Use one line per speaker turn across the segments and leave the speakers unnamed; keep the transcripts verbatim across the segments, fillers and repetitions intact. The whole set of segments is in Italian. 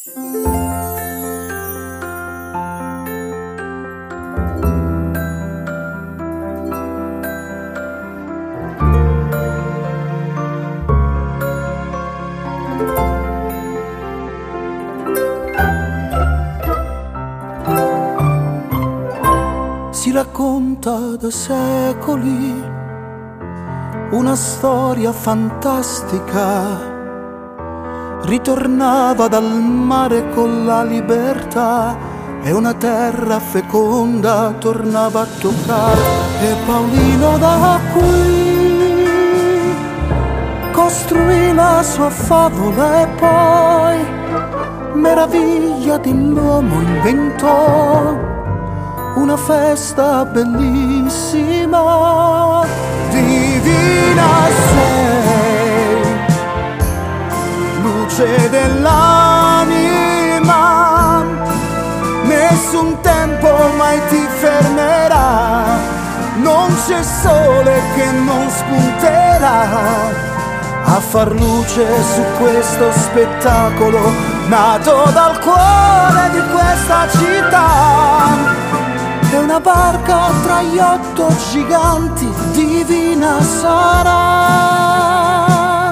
Si racconta da secoli una storia fantastica. Ritornava dal mare con la libertà e una terra feconda tornava a toccare. E Paolino da qui costruì la sua favola e poi, meraviglia dell'uomo, inventò una festa bellissima. Divina sei, luce dell'anima, nessun tempo mai ti fermerà, non c'è sole che non spunterà a far luce su questo spettacolo nato dal cuore di questa città. È una barca tra gli otto giganti, divina sarà.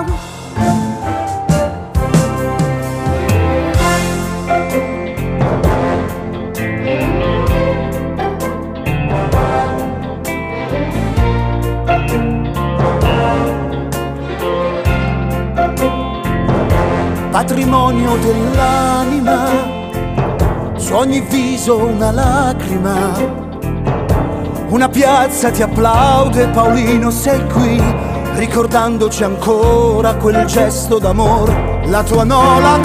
Patrimonio dell'anima, su ogni viso una lacrima, una piazza ti applaude, Paolino sei qui, ricordandoci ancora quel gesto d'amor, la tua nola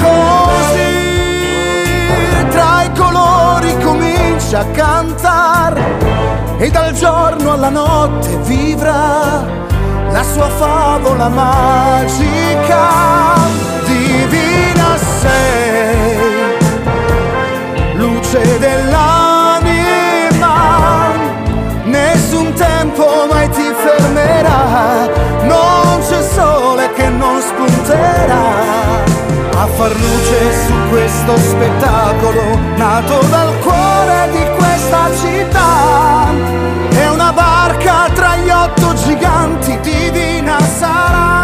così, tra i colori comincia a cantar, e dal giorno alla notte vivrà la sua favola magica. Divina sei, luce dell'anima, nessun tempo mai ti fermerà, non c'è sole che non spunterà a far luce su questo spettacolo nato dal cuore di questa città. È una barca tra gli otto giganti, divina sarà.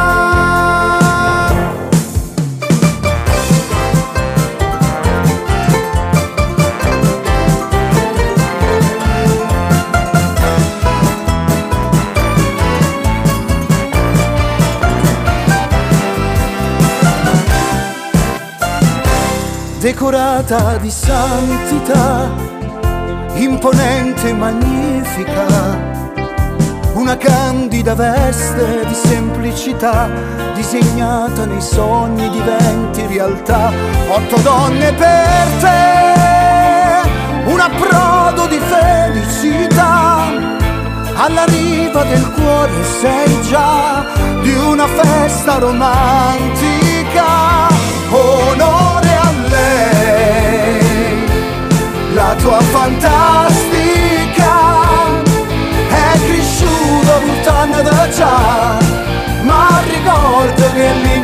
Decorata di santità, imponente e magnifica, una candida veste di semplicità, disegnata nei sogni diventi realtà. Otto donne per te, un approdo di felicità, alla riva del cuore sei già di una festa romantica. Onore a lei, la tua fantastica è cresciuta lontana da già, ma ricordo che lì